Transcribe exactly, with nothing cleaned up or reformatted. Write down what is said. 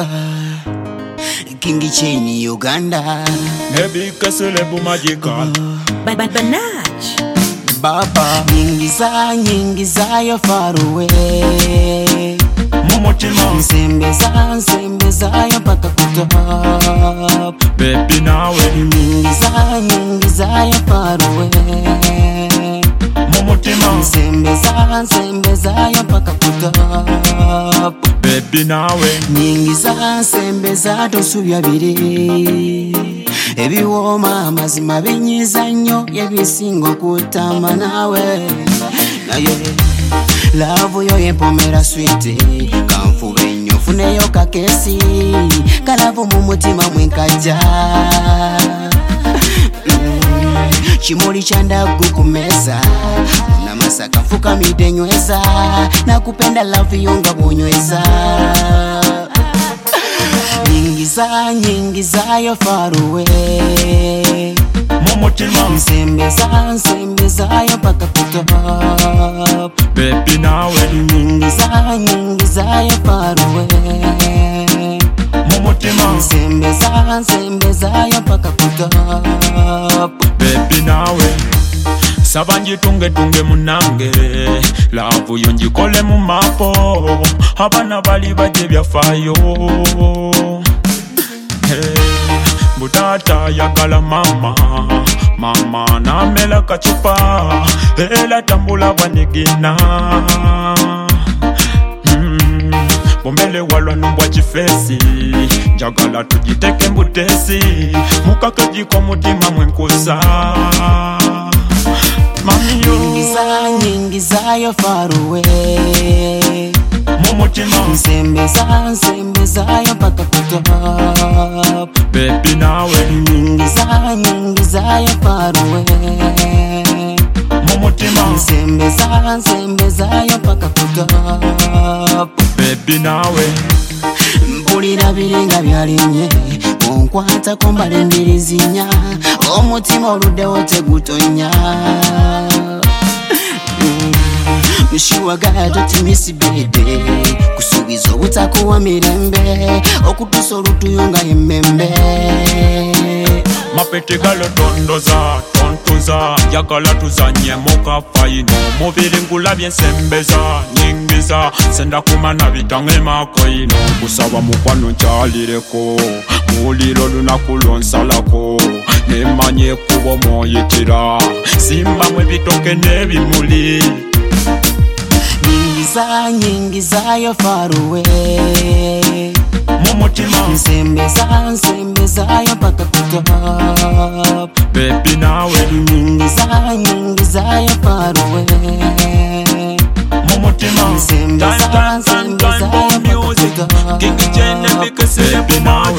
King Chini Uganda. Maybe Kaselebu Magical. But but Banach. Baba. Nyingiza nyingiza yo far away. Momotima. Nsembeza nsembeza yo paka kutop. Baby nawe. Nyingiza nyingiza yo far away. Momotima. Nsembeza nsembeza yo paka kutop. Baby nawe. Nyingiza nsembeza tosubya bire. Ebiwoma amazima binyiza nnyo ebisingo kutama nawe. Naye love yo yempomera sweet. Kanfube nnyo funeyo kakesi. Kalavu mu mutima mwenkaja. Chimoli chandagu kumeza. Una masaka mfuka midenyweza. Nakupenda love yo nga bunyweza. Nyingiza nyingiza yo far away. Momotima. Nsembeza nsembeza yo paka kutop. Baby nawe. Nyingiza nyingiza yo far away. Momotima. Nsembeza nsembeza yo paka kutop. Baby nawe. Sabanji tunge tunge munange. Lavu yonjikole mu mapo. Abana bali baje byafayo. Hey, butata yakala mama. Mama na mela kachupa. Ela tambula wanigina. mm, Bombele walwa numbwa chifesi. Jagala tujiteke mbutesi. Mukaka jiko mutima mwenkusa. Mami yo. Nyingiza nyingiza yo far away. Momotima. Nsembeza nsembeza yo paka kutop. Baby nawe. Nyingiza nyingiza yo far away. Momotima. Nsembeza nsembeza yo paka kutop. Baby nawe. Mpulira biringa byalimye. Onkwata kombale mbirizinya. Omutima oluddewo tegutonya. Mshiwaga totimisi bede. Kusubiza obutakuwa mirembe. Okutusa olutuyunga emmembe. Mapete galo tondoza, tontoza. Jagala tuzanye moka faino. Mubiri ngulabye nsembeza, nyingiza. Senda kumana bitange makoino. Kusaba mukwano nchalireko. Muliro lunaku lonsalako. Nemanye kubo moyitira. Simba mwe bitoke nebimuli. Nyingiza nyingiza yo far away. Momotima. Nsembeza nsembeza yo paka kutop. Baby nawe. Nyingiza nyingiza yo far away. Momotima. Nsembeza nsembeza yo paka kutop. King Chene because baby nawe.